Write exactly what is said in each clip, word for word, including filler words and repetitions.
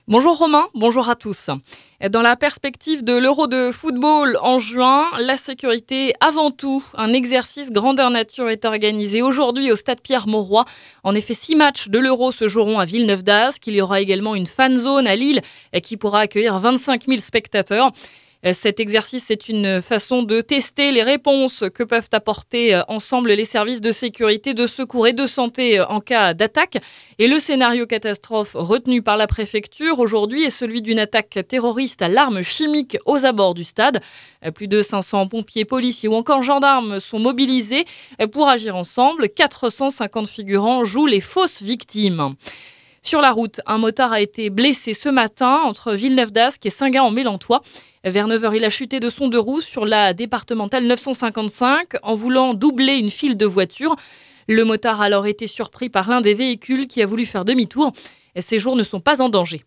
Bonjour Romain, bonjour à tous. Dans la perspective de l'Euro de football en juin, la sécurité avant tout. Un exercice grandeur nature est organisé aujourd'hui au stade Pierre-Mauroy. En effet, six matchs de l'Euro se joueront à Villeneuve-d'Ascq. Il y aura également une fan zone à Lille qui pourra accueillir vingt-cinq mille spectateurs. Cet exercice est une façon de tester les réponses que peuvent apporter ensemble les services de sécurité, de secours et de santé en cas d'attaque. Et le scénario catastrophe retenu par la préfecture aujourd'hui est celui d'une attaque terroriste à l'arme chimique aux abords du stade. Plus de cinq cents pompiers, policiers ou encore gendarmes sont mobilisés pour agir ensemble. quatre cent cinquante figurants jouent les fausses victimes. Sur la route, un motard a été blessé ce matin entre Villeneuve-d'Ascq et Saint-Gin-en-Mélantois. Vers neuf heures, il a chuté de son deux roues sur la départementale neuf cent cinquante-cinq en voulant doubler une file de voitures. Le motard a alors été surpris par l'un des véhicules qui a voulu faire demi-tour. Ses jours ne sont pas en danger.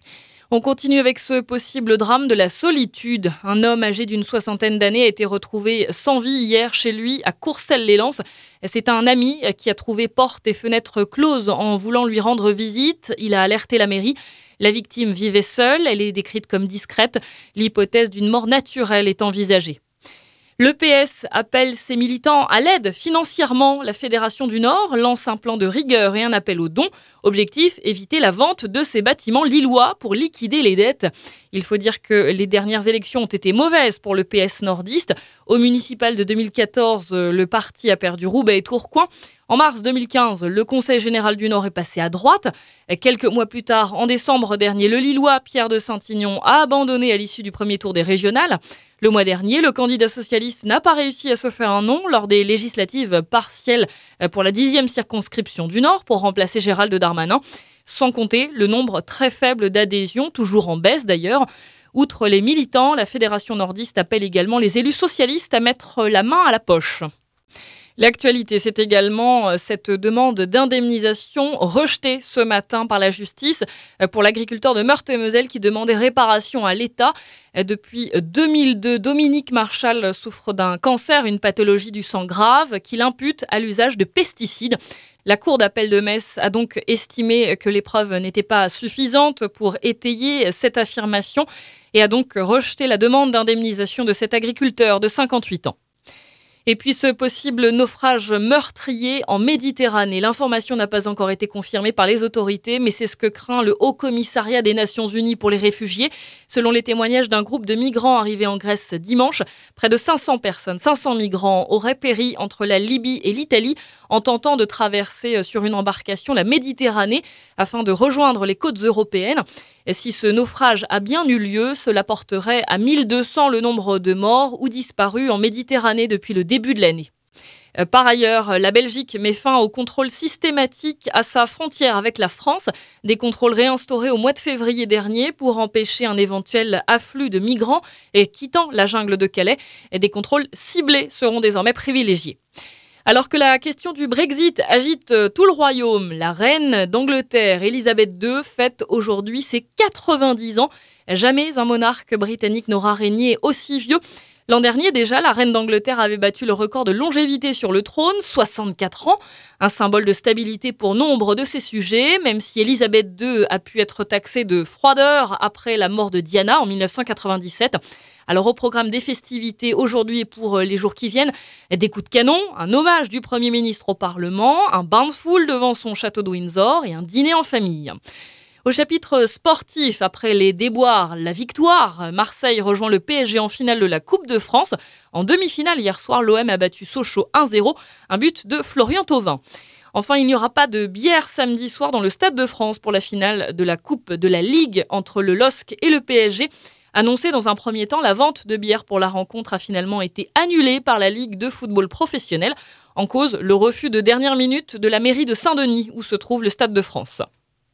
On continue avec ce possible drame de la solitude. Un homme âgé d'une soixantaine d'années a été retrouvé sans vie hier chez lui à Courcelles-lès-Lens. C'est un ami qui a trouvé portes et fenêtres closes en voulant lui rendre visite. Il a alerté la mairie. La victime vivait seule, elle est décrite comme discrète. L'hypothèse d'une mort naturelle est envisagée. Le P S appelle ses militants à l'aide financièrement. La Fédération du Nord lance un plan de rigueur et un appel aux dons. Objectif, éviter la vente de ces bâtiments lillois pour liquider les dettes. Il faut dire que les dernières élections ont été mauvaises pour le P S nordiste. Au municipal de deux mille quatorze, le parti a perdu Roubaix et Tourcoing. En mars deux mille quinze, le Conseil général du Nord est passé à droite. Quelques mois plus tard, en décembre dernier, le Lillois Pierre de Saint-Ignon a abandonné à l'issue du premier tour des régionales. Le mois dernier, le candidat socialiste n'a pas réussi à se faire un nom lors des législatives partielles pour la dixième circonscription du Nord pour remplacer Gérald Darmanin. Sans compter le nombre très faible d'adhésions, toujours en baisse d'ailleurs. Outre les militants, la Fédération nordiste appelle également les élus socialistes à mettre la main à la poche. L'actualité, c'est également cette demande d'indemnisation rejetée ce matin par la justice pour l'agriculteur de Meurthe-et-Moselle qui demandait réparation à l'État. Depuis deux mille deux, Dominique Marchal souffre d'un cancer, une pathologie du sang grave qu'il impute à l'usage de pesticides. La Cour d'appel de Metz a donc estimé que les preuves n'étaient pas suffisantes pour étayer cette affirmation et a donc rejeté la demande d'indemnisation de cet agriculteur de cinquante-huit ans. Et puis ce possible naufrage meurtrier en Méditerranée. L'information n'a pas encore été confirmée par les autorités, mais c'est ce que craint le Haut Commissariat des Nations Unies pour les réfugiés. Selon les témoignages d'un groupe de migrants arrivés en Grèce dimanche, près de cinq cents personnes, cinq cents migrants auraient péri entre la Libye et l'Italie en tentant de traverser sur une embarcation la Méditerranée afin de rejoindre les côtes européennes. Et si ce naufrage a bien eu lieu, cela porterait à mille deux cents le nombre de morts ou disparus en Méditerranée depuis le début de l'année. Par ailleurs, la Belgique met fin au contrôle systématique à sa frontière avec la France. Des contrôles réinstaurés au mois de février dernier pour empêcher un éventuel afflux de migrants et quittant la jungle de Calais. Et des contrôles ciblés seront désormais privilégiés. Alors que la question du Brexit agite tout le royaume, la reine d'Angleterre, Elisabeth deux, fête aujourd'hui ses quatre-vingt-dix ans. Jamais un monarque britannique n'aura régné aussi vieux. L'an dernier déjà, la reine d'Angleterre avait battu le record de longévité sur le trône, soixante-quatre ans. Un symbole de stabilité pour nombre de ses sujets, même si Elisabeth deux a pu être taxée de froideur après la mort de Diana en mille neuf cent quatre-vingt-dix-sept. Alors au programme des festivités aujourd'hui et pour les jours qui viennent, des coups de canon, un hommage du Premier ministre au Parlement, un bain de foule devant son château de Windsor et un dîner en famille. Au chapitre sportif, après les déboires, la victoire, Marseille rejoint le P S G en finale de la Coupe de France. En demi-finale, hier soir, l'O M a battu Sochaux un zéro, un but de Florian Thauvin. Enfin, il n'y aura pas de bière samedi soir dans le Stade de France pour la finale de la Coupe de la Ligue entre le L O S C et le P S G. Annoncé dans un premier temps, la vente de bière pour la rencontre a finalement été annulée par la Ligue de football professionnel. En cause, le refus de dernière minute de la mairie de Saint-Denis où se trouve le Stade de France.